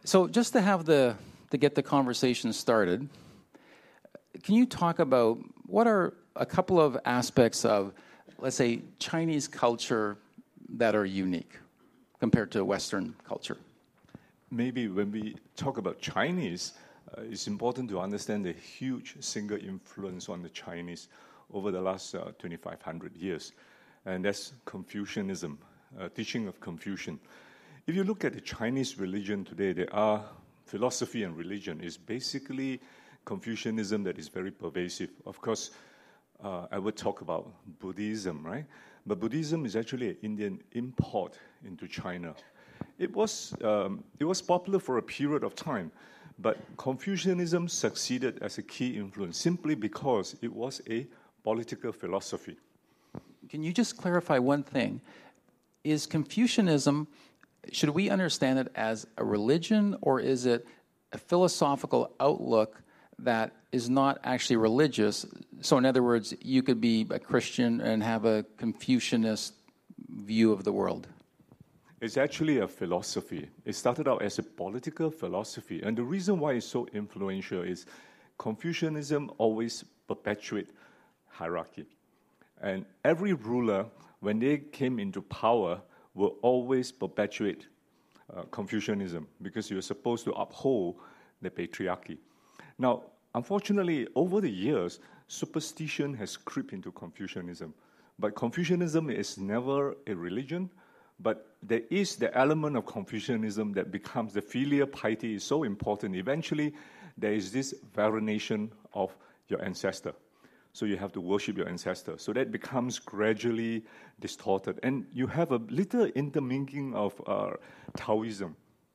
So just to get the conversation started, can you talk about what are a couple of aspects of, let's say, Chinese culture that are unique compared to Western culture? Maybe when we talk about Chinese, it's important to understand the huge single influence on the Chinese over the last 2,500 years, and that's Confucianism, teaching of Confucian. If you look at the Chinese religion today, there are philosophy and religion is basically Confucianism that is very pervasive. Of course, I would talk about Buddhism, right? But Buddhism is actually an Indian import into China. It was popular for a period of time, but Confucianism succeeded as a key influence simply because it was a political philosophy. Can you just clarify one thing? Is Confucianism, should we understand it as a religion, or is it a philosophical outlook that is not actually religious? So in other words, you could be a Christian and have a Confucianist view of the world. It's actually a philosophy. It started out as a political philosophy. And the reason why it's so influential is Confucianism always perpetuates hierarchy. And every ruler, when they came into power, will always perpetuate Confucianism because you're supposed to uphold the patriarchy. Now, unfortunately, over the years, superstition has crept into Confucianism. But Confucianism is never a religion, but there is the element of Confucianism that becomes the filial piety is so important. Eventually, there is this veneration of your ancestor. So you have to worship your ancestor. So that becomes gradually distorted. And you have a little intermingling of Taoism.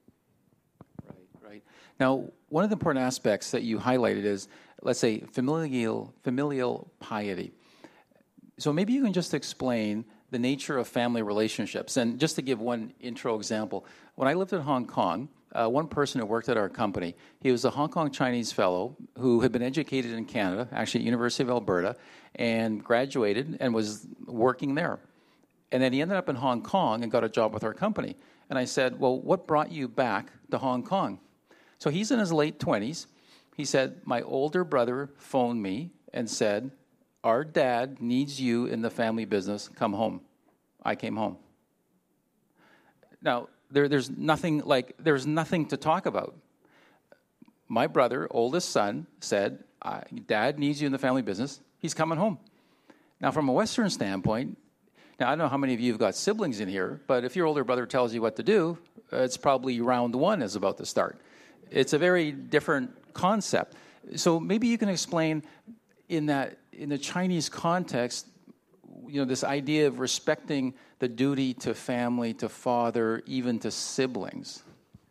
Right. Now, one of the important aspects that you highlighted is, let's say, familial piety. So maybe you can just explain the nature of family relationships. And just to give one intro example, when I lived in Hong Kong, one person who worked at our company, he was a Hong Kong Chinese fellow who had been educated in Canada, actually at University of Alberta, and graduated and was working there. And then he ended up in Hong Kong and got a job with our company. And I said, well, what brought you back to Hong Kong? So he's in his late 20s. He said, my older brother phoned me and said, our dad needs you in the family business. Come home. I came home. Now, there's nothing to talk about. My brother, oldest son, said, Dad needs you in the family business. He's coming home. Now, from a Western standpoint, now I don't know how many of you have got siblings in here, but if your older brother tells you what to do, it's probably round one is about to start. It's a very different concept. So maybe you can explain in the Chinese context, this idea of respecting the duty to family, to father, even to siblings.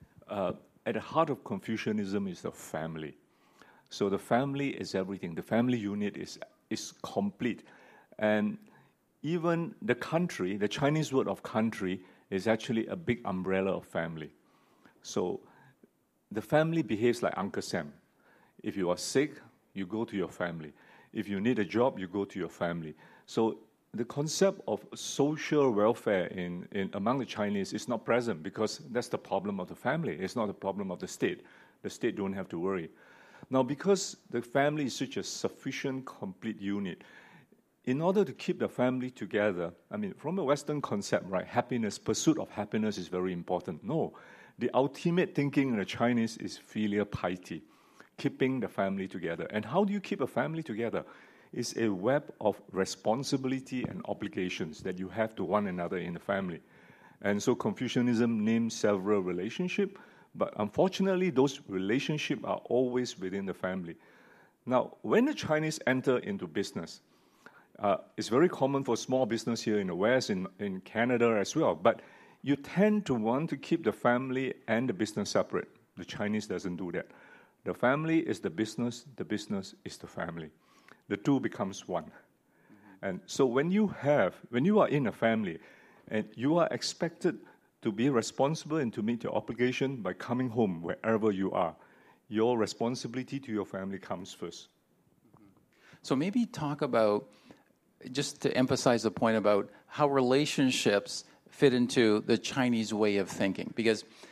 At the heart of Confucianism is the family. So the family is everything. The family unit is complete. And even the country, the Chinese word of country, is actually a big umbrella of family. So the family behaves like Uncle Sam. If you are sick, you go to your family. If you need a job, you go to your family. So the concept of social welfare in among the Chinese is not present because that's the problem of the family. It's not the problem of the state. The state don't have to worry. Now, because the family is such a sufficient, complete unit, in order to keep the family together, from a Western concept, right, happiness, pursuit of happiness is very important. No, the ultimate thinking in the Chinese is filial piety, keeping the family together. And how do you keep a family together? It's a web of responsibility and obligations that you have to one another in the family. And so Confucianism names several relationships, but unfortunately, those relationships are always within the family. Now, when the Chinese enter into business, it's very common for small business here in the West, in Canada as well, but you tend to want to keep the family and the business separate. The Chinese doesn't do that. The family is the business is the family. The two becomes one. Mm-hmm. And so when you are in a family and you are expected to be responsible and to meet your obligation by coming home wherever you are, your responsibility to your family comes first. Mm-hmm. So maybe talk about, just to emphasize the point about how relationships fit into the Chinese way of thinking. Because,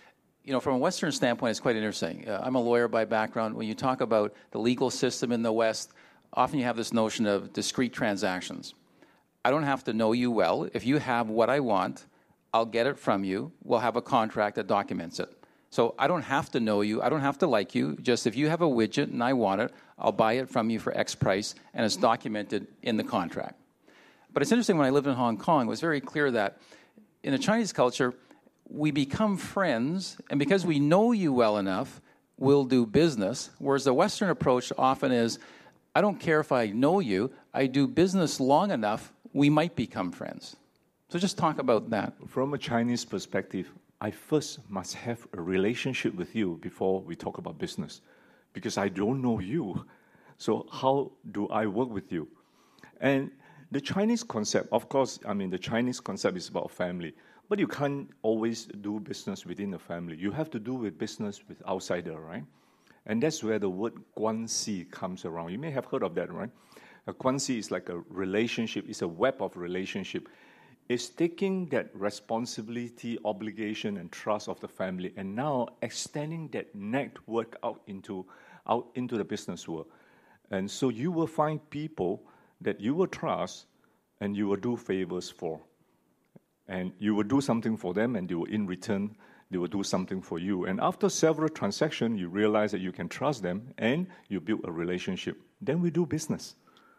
from a Western standpoint, it's quite interesting. I'm a lawyer by background. When you talk about the legal system in the West, often you have this notion of discrete transactions. I don't have to know you well. If you have what I want, I'll get it from you. We'll have a contract that documents it. So I don't have to know you. I don't have to like you. Just if you have a widget and I want it, I'll buy it from you for X price, and it's documented in the contract. But it's interesting, when I lived in Hong Kong, it was very clear that in the Chinese culture, we become friends, and because we know you well enough, we'll do business, whereas the Western approach often is, I don't care if I know you, I do business long enough, we might become friends. So just talk about that. From a Chinese perspective, I first must have a relationship with you before we talk about business, because I don't know you. So how do I work with you? And the Chinese concept, of course, the Chinese concept is about family, but you can't always do business within the family. You have to do business with outsider, right? And that's where the word guanxi comes around. You may have heard of that, right? A guanxi is like a relationship. It's a web of relationship. It's taking that responsibility, obligation, and trust of the family, and now extending that network out into the business world. And so you will find people that you will trust and you will do favors for. And you will do something for them, and in return, they will do something for you. And after several transactions, you realize that you can trust them, and you build a relationship. Then we do business.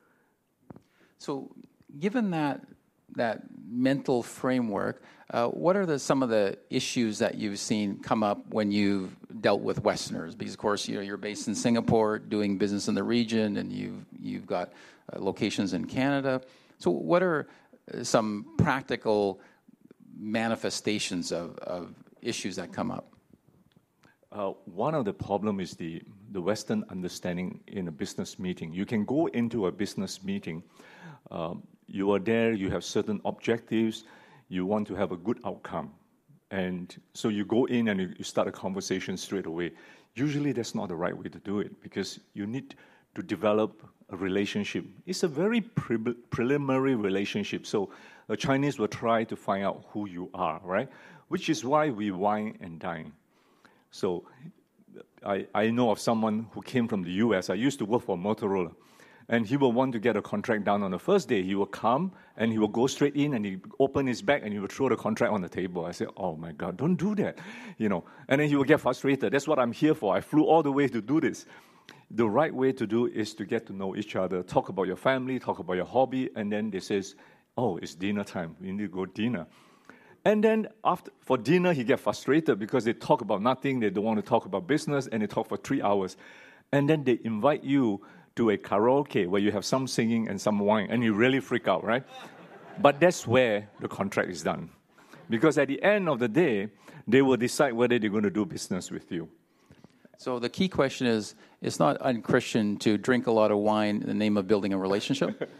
So given that mental framework, what are some of the issues that you've seen come up when you've dealt with Westerners? Because, of course, you're based in Singapore, doing business in the region, and you've got locations in Canada. So what are some practical manifestations of issues that come up? One of the problems is the Western understanding in a business meeting. You can go into a business meeting. You are there, you have certain objectives, you want to have a good outcome. And so you go in and you start a conversation straight away. Usually that's not the right way to do it, because you need to develop a relationship. It's a very preliminary relationship. So the Chinese will try to find out who you are, right? Which is why we wine and dine. So I know of someone who came from the US. I used to work for Motorola. And he will want to get a contract done on the first day. He will come and he will go straight in and he open his bag and he will throw the contract on the table. I said, oh my God, don't do that. And then he will get frustrated. That's what I'm here for. I flew all the way to do this. The right way to do is to get to know each other, talk about your family, talk about your hobby, and then they says, oh, it's dinner time. We need to go dinner. And then for dinner, he gets frustrated because they talk about nothing. They don't want to talk about business, and they talk for 3 hours. And then they invite you to a karaoke where you have some singing and some wine, and you really freak out, right? But that's where the contract is done. Because at the end of the day, they will decide whether they're going to do business with you. So the key question is, it's not unchristian to drink a lot of wine in the name of building a relationship?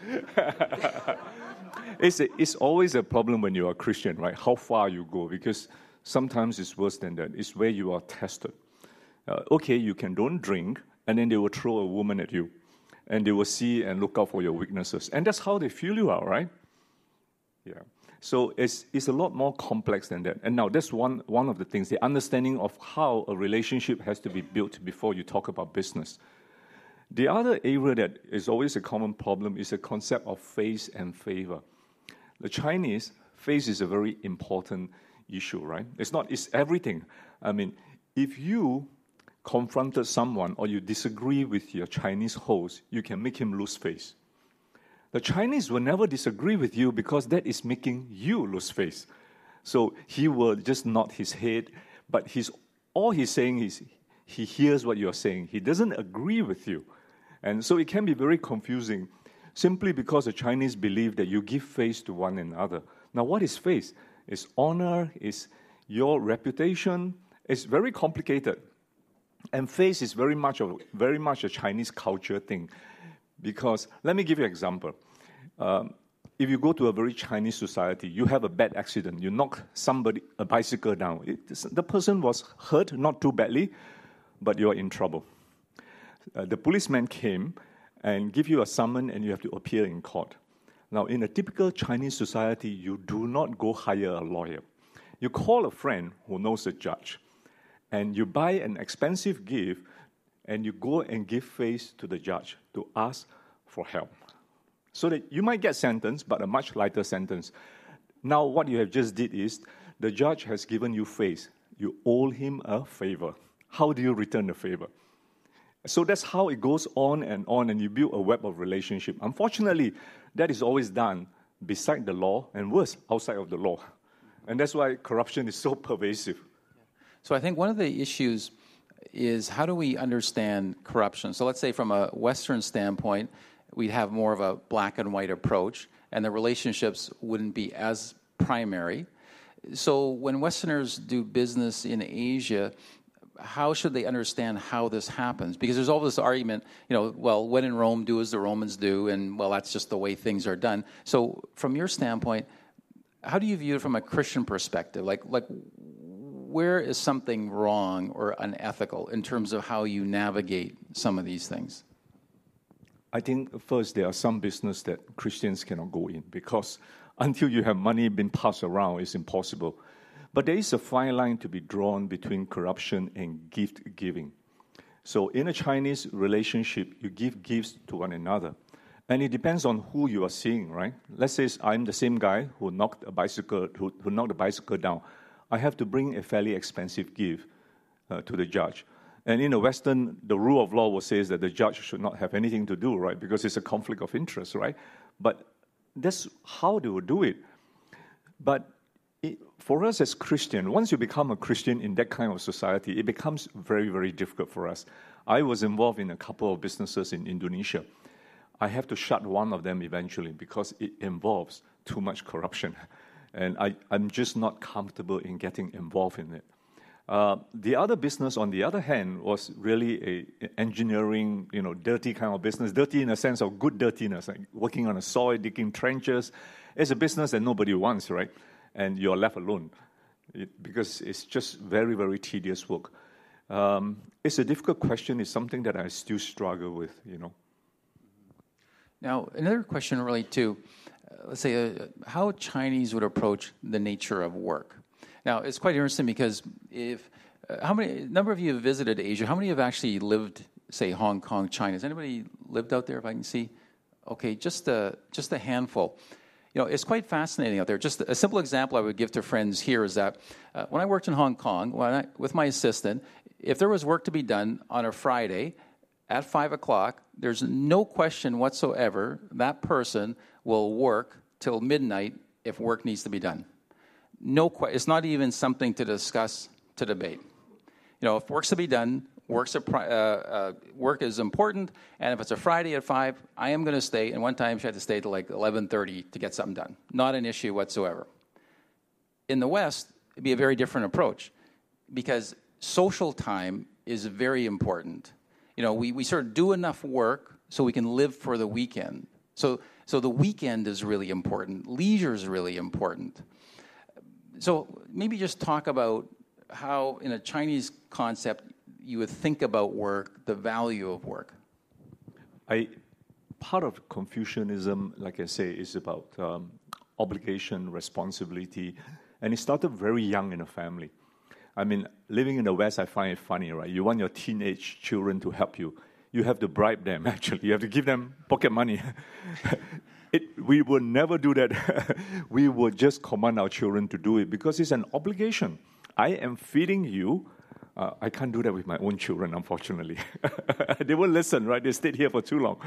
It's always a problem when you are a Christian, right? How far you go, because sometimes it's worse than that. It's where you are tested. Okay, you don't drink, and then they will throw a woman at you. And they will see and look out for your weaknesses. And that's how they feel you out, right? Yeah. So it's a lot more complex than that. And now that's one of the things, the understanding of how a relationship has to be built before you talk about business. The other area that is always a common problem is the concept of face and favor. The Chinese, face is a very important issue, right? It's everything. If you confronted someone or you disagree with your Chinese host, you can make him lose face. The Chinese will never disagree with you because that is making you lose face. So he will just nod his head, but all he's saying is he hears what you're saying. He doesn't agree with you. And so it can be very confusing simply because the Chinese believe that you give face to one another. Now, what is face? It's honor, it's your reputation. It's very complicated. And face is very much a Chinese culture thing. Because, let me give you an example. If you go to a very Chinese society, you have a bad accident, you knock a bicycle down. The person was hurt, not too badly, but you're in trouble. The policeman came and give you a summons and you have to appear in court. Now, in a typical Chinese society, you do not go hire a lawyer. You call a friend who knows the judge. and you buy an expensive gift, and you go and give face to the judge to ask for help. So that you might get sentenced, but a much lighter sentence. Now what you have just did is, the judge has given you face. You owe him a favor. How do you return the favor? So that's how it goes on, and you build a web of relationship. Unfortunately, that is always done beside the law, and worse, outside of the law. And that's why corruption is so pervasive. So I think one of the issues is, how do we understand corruption? So let's say from a Western standpoint, we'd have more of a black and white approach, and the relationships wouldn't be as primary. So when Westerners do business in Asia, how should they understand how this happens? Because there's all this argument, well, when in Rome, do as the Romans do, and, well, that's just the way things are done. So from your standpoint, how do you view it from a Christian perspective? Like where is something wrong or unethical in terms of how you navigate some of these things? I think, first, there are some business that Christians cannot go in, because until you have money being passed around, it's impossible. But there is a fine line to be drawn between corruption and gift giving. So in a Chinese relationship, you give gifts to one another. And it depends on who you are seeing, right? Let's say I'm the same guy who knocked the bicycle down. I have to bring a fairly expensive gift to the judge. And in the Western, the rule of law will say that the judge should not have anything to do, right? Because it's a conflict of interest, right? But that's how they will do it. But for us as Christians, once you become a Christian in that kind of society, it becomes very, very difficult for us. I was involved in a couple of businesses in Indonesia. I have to shut one of them eventually because it involves too much corruption. And I'm just not comfortable in getting involved in it. The other business, on the other hand, was really a engineering, dirty kind of business. Dirty in a sense of good dirtiness, like working on the soil, digging trenches. It's a business that nobody wants, right? And you're left alone because it's just very, very tedious work. It's a difficult question. It's something that I still struggle with, Now, another question really too, let's say how Chinese would approach the nature of work. Now, it's quite interesting because number of you have visited Asia, how many have actually lived, say, Hong Kong, China? Has anybody lived out there, if I can see? Okay, just a handful. It's quite fascinating out there. Just a simple example I would give to friends here is that when I worked in Hong Kong, with my assistant, if there was work to be done on a Friday at 5 o'clock, there's no question whatsoever that person will work till midnight if work needs to be done. It's not even something to discuss, to debate. If work's to be done, work is important, and if it's a Friday at 5, I am going to stay. And one time she had to stay till like 11:30 to get something done. Not an issue whatsoever. In the West, it'd be a very different approach because social time is very important. We sort of do enough work so we can live for the weekend. So the weekend is really important. Leisure is really important. So maybe just talk about how, in a Chinese concept, you would think about work, the value of work. Part of Confucianism, like I say, is about obligation, responsibility, and it started very young in a family. I mean, living in the West, I find it funny, right? You want your teenage children to help you. You have to bribe them, actually. You have to give them pocket money. We would never do that. We would just command our children to do it because it's an obligation. I am feeding you. I can't do that with my own children, unfortunately. They won't listen, right? They stayed here for too long.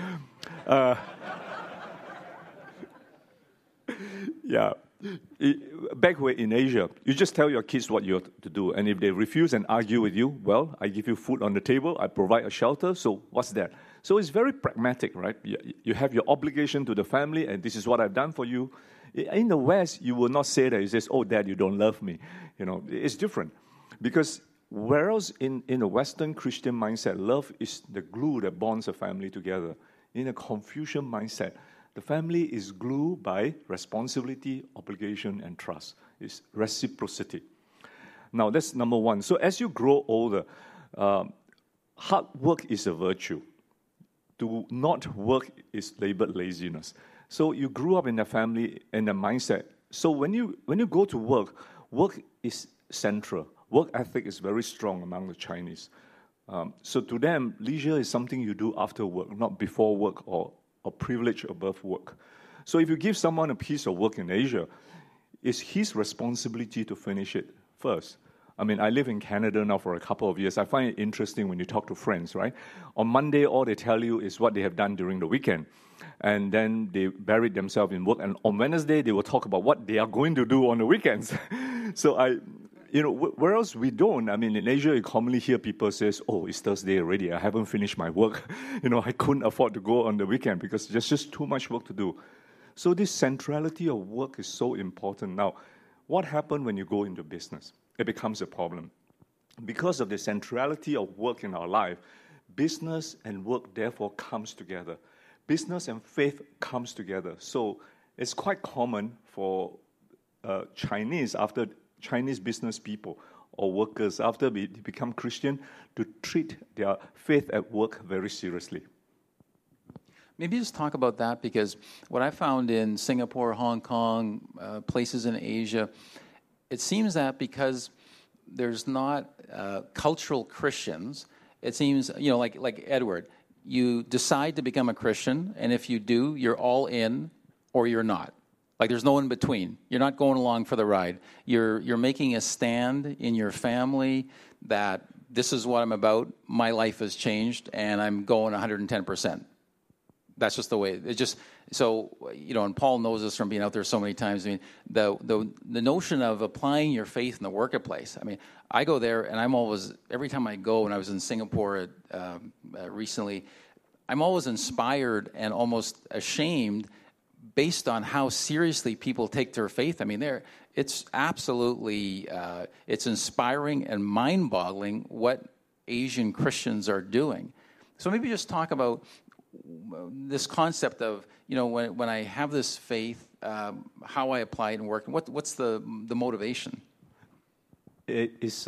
Yeah. Back in Asia, you just tell your kids what you have to do. And if they refuse and argue with you, well, I give you food on the table, I provide a shelter, so what's that? So it's very pragmatic, right? You have your obligation to the family, and this is what I've done for you. In the West, you will not say that. You say, oh, Dad, you don't love me. It's different. Because whereas in a Western Christian mindset, love is the glue that bonds a family together. In a Confucian mindset, the family is glued by responsibility, obligation, and trust. It's reciprocity. Now, that's number one. So as you grow older, hard work is a virtue. To not work is labeled laziness. So you grew up in a family and a mindset. So when you go to work, work is central. work ethic is very strong among the Chinese. So to them, leisure is something you do after work, not before work or a privilege above work. So if you give someone a piece of work in Asia, it's his responsibility to finish it first. I mean, I live in Canada now for a couple of years. I find it interesting when you talk to friends, right? On Monday, all they tell you is what they have done during the weekend. And then they buried themselves in work. And on Wednesday, they will talk about what they are going to do on the weekends. So whereas we don't. I mean, in Asia, you commonly hear people say, oh, it's Thursday already. I haven't finished my work. I couldn't afford to go on the weekend because there's just too much work to do. So this centrality of work is so important. Now, what happens when you go into business? It becomes a problem. Because of the centrality of work in our life, business and work therefore comes together. Business and faith comes together. So it's quite common for Chinese business people or workers, after they become Christian, to treat their faith at work very seriously. Maybe just talk about that, because what I found in Singapore, Hong Kong, places in Asia, it seems that because there's not cultural Christians, it seems, like Edward, you decide to become a Christian, and if you do, you're all in or you're not. Like there's no in between. You're not going along for the ride. You're making a stand in your family that this is what I'm about, my life has changed, and I'm going 110%. That's just the way it just. So and Paul knows this from being out there so many times. I mean, the notion of applying your faith in the workplace. I mean, I go there, and I'm always, every time I go, and I was in Singapore recently, I'm always inspired and almost ashamed based on how seriously people take their faith. I mean, it's absolutely it's inspiring and mind-boggling what Asian Christians are doing. So maybe just talk about this concept of, when I have this faith, how I apply it and work, and what's the motivation? There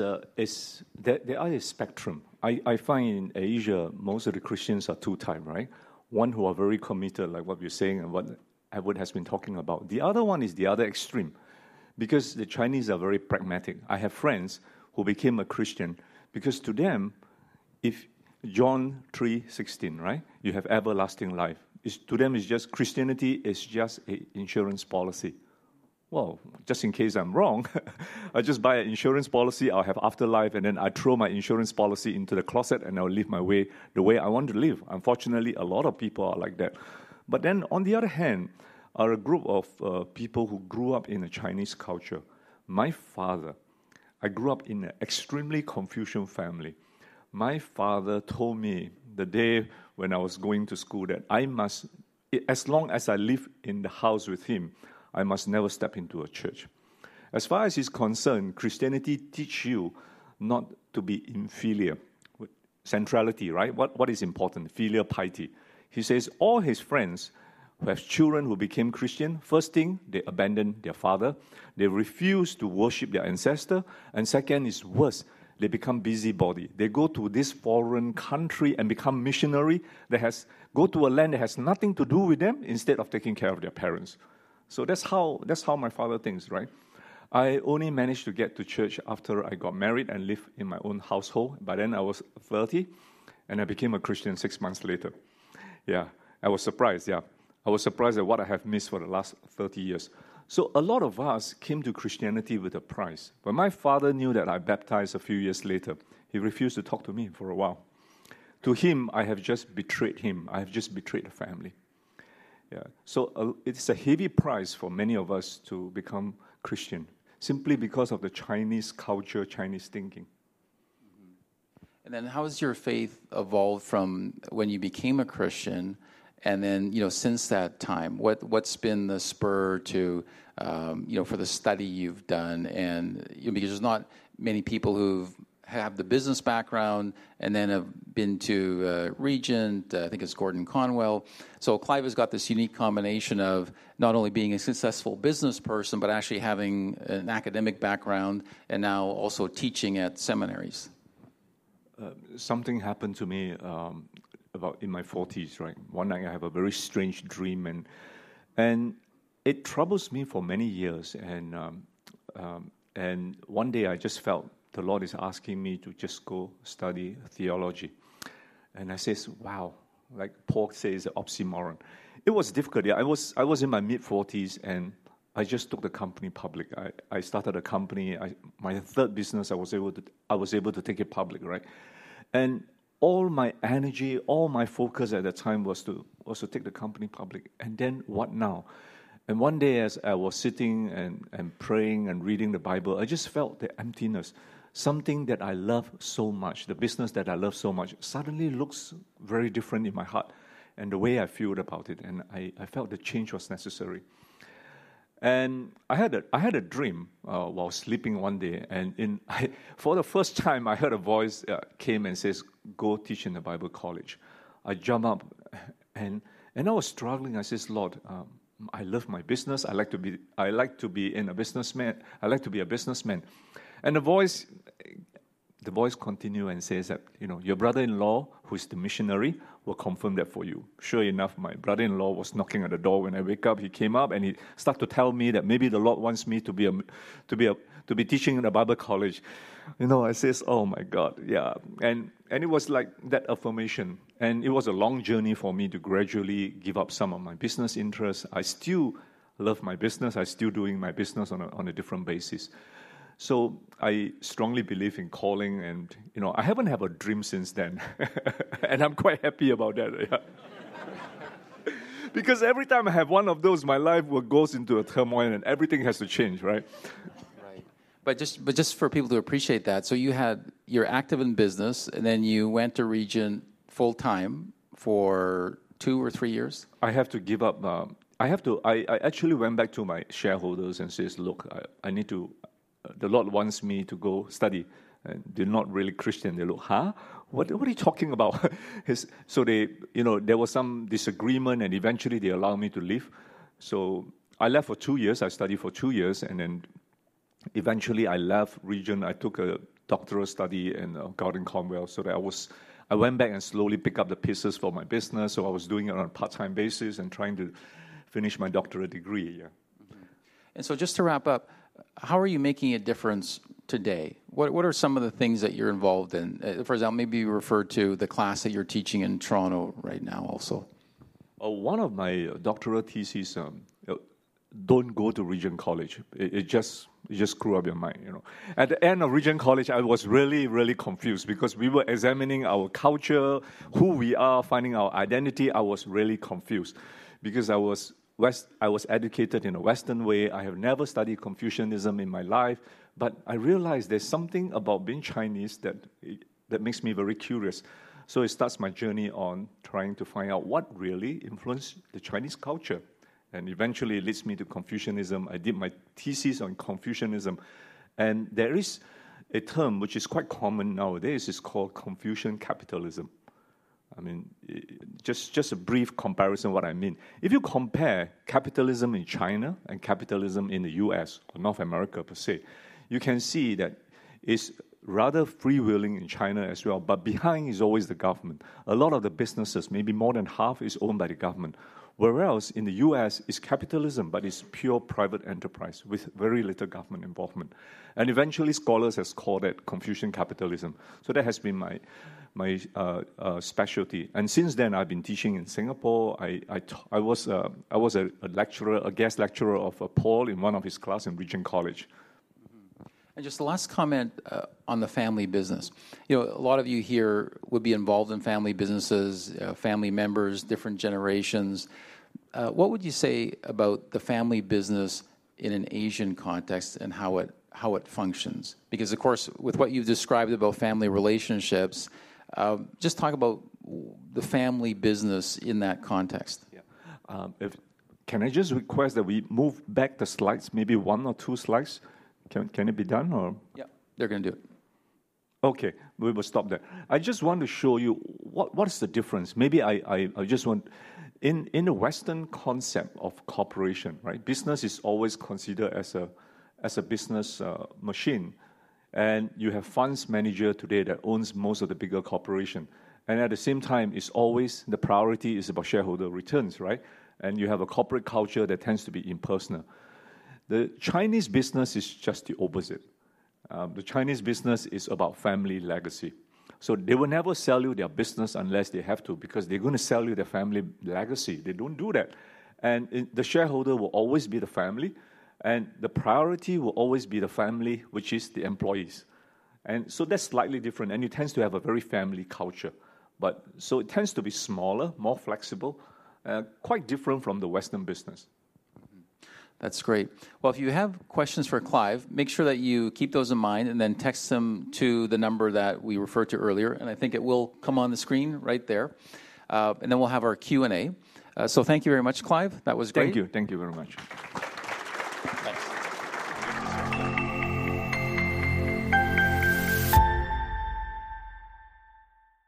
are a spectrum. I find in Asia, most of the Christians are two types, right? One who are very committed, like what you're saying and what Edward has been talking about. The other one is the other extreme, because the Chinese are very pragmatic. I have friends who became a Christian because to them, if John 3:16, right? You have everlasting life. To them, it's just Christianity is just an insurance policy. Well, just in case I'm wrong, I just buy an insurance policy, I'll have afterlife, and then I throw my insurance policy into the closet and I'll live my way the way I want to live. Unfortunately, a lot of people are like that. But then, on the other hand, are a group of people who grew up in a Chinese culture. My father, I grew up in an extremely Confucian family. My father told me the day when I was going to school that I must, as long as I live in the house with him, I must never step into a church. As far as he's concerned, Christianity teaches you not to be inferior. Centrality, right? What is important? Filial piety. He says all his friends who have children who became Christian, first thing, they abandon their father. They refuse to worship their ancestor. And second is worse, they become busybody. They go to this foreign country and become missionary. Go to a land that has nothing to do with them instead of taking care of their parents. So that's how my father thinks, right? I only managed to get to church after I got married and lived in my own household. By then I was 30, and I became a Christian 6 months later. Yeah, I was surprised, yeah. I was surprised at what I have missed for the last 30 years. So a lot of us came to Christianity with a price. When my father knew that I baptized a few years later, he refused to talk to me for a while. To him, I have just betrayed him. I have just betrayed the family. Yeah. So it's a heavy price for many of us to become Christian, simply because of the Chinese culture, Chinese thinking. And then how has your faith evolved from when you became a Christian, and then, since that time? What's been the spur to, for the study you've done? And because there's not many people who have the business background and then have been to Regent, I think it's Gordon Conwell. So Clive has got this unique combination of not only being a successful business person, but actually having an academic background and now also teaching at seminaries. Something happened to me about in my 40s, right? One night I have a very strange dream, and it troubles me for many years. And one day I just felt the Lord is asking me to just go study theology. And I says, wow, like Paul says, oxymoron. It was difficult. Yeah, I was in my mid-40s, and I just took the company public. I started a company. My third business, I was able to take it public, right? And all my energy, all my focus at that time was to take the company public. And then what now? And one day, as I was sitting and praying and reading the Bible, I just felt the emptiness. Something that I love so much, the business that I love so much, suddenly looks very different in my heart and the way I feel about it. And I felt the change was necessary. And I had a dream while sleeping one day. And for the first time, I heard a voice came and says, "Go teach in the Bible college." I jumped up and I was struggling. I says, "Lord, I love my business. I like to be a businessman. And the voice continued and says that, your brother-in-law, who is the missionary, will confirm that for you. Sure enough, my brother-in-law was knocking at the door when I wake up. He came up and he started to tell me that maybe the Lord wants me to be teaching in a Bible college. I says, oh my God, yeah. And it was like that affirmation. And it was a long journey for me to gradually give up some of my business interests. I still love my business. I still doing my business on a different basis. So I strongly believe in calling, and I haven't had a dream since then, and I'm quite happy about that. Yeah. Because every time I have one of those, my life goes into a turmoil, and everything has to change, right? Right. But just for people to appreciate that, so you're active in business, and then you went to Regent full time for 2 or 3 years. I have to give up. I actually went back to my shareholders and says, look, I need to. The Lord wants me to go study. And they're not really Christian. They look, huh? What are you talking about? So there was some disagreement, and eventually they allowed me to leave. So I left for 2 years. I studied for 2 years, and then eventually I left Regent. I took a doctoral study in Gordon Conwell, so that I went back and slowly picked up the pieces for my business. So I was doing it on a part-time basis and trying to finish my doctorate degree. Yeah. Mm-hmm. And so just to wrap up, how are you making a difference today? What are some of the things that you're involved in? For example, maybe you referred to the class that you're teaching in Toronto right now also. One of my doctoral theses, don't go to Regent College. It just screw up your mind, At the end of Regent College, I was really, really confused because we were examining our culture, who we are, finding our identity. I was really confused because I was educated in a Western way. I have never studied Confucianism in my life, but I realized there's something about being Chinese that makes me very curious. So it starts my journey on trying to find out what really influenced the Chinese culture. And eventually it leads me to Confucianism. I did my thesis on Confucianism. And there is a term which is quite common nowadays. It's called Confucian capitalism. I mean, just a brief comparison of what I mean. If you compare capitalism in China and capitalism in the US, or North America per se, you can see that it's rather freewheeling in China as well, but behind is always the government. A lot of the businesses, maybe more than half, is owned by the government. Whereas in the US, it's capitalism, but it's pure private enterprise with very little government involvement. And eventually scholars have called it Confucian capitalism. So that has been my specialty. And since then, I've been teaching in Singapore. I was a lecturer, a guest lecturer of Paul in one of his classes in Regent College. And just the last comment on the family business. A lot of you here would be involved in family businesses, family members, different generations. What would you say about the family business in an Asian context and how it functions? Because, of course, with what you've described about family relationships, just talk about the family business in that context. Yeah. Can I just request that we move back the slides, maybe 1 or 2 slides? Can it be done? Or? Yeah, they're going to do it. Okay, we will stop there. I just want to show you what is the difference. Maybe I just want, in the Western concept of corporation, right? Business is always considered as a business machine. And you have funds manager today that owns most of the bigger corporation. And at the same time, it's always the priority is about shareholder returns, right? And you have a corporate culture that tends to be impersonal. The Chinese business is just the opposite. The Chinese business is about family legacy. So they will never sell you their business unless they have to, because they're going to sell you their family legacy. They don't do that. And the shareholder will always be the family, and the priority will always be the family, which is the employees. And so that's slightly different, and it tends to have a very family culture. But so it tends to be smaller, more flexible, quite different from the Western business. That's great. Well, if you have questions for Clive, make sure that you keep those in mind and then text them to the number that we referred to earlier. And I think it will come on the screen right there. And then we'll have our Q&A. So thank you very much, Clive. That was great. Thank you. Thank you very much. Thanks.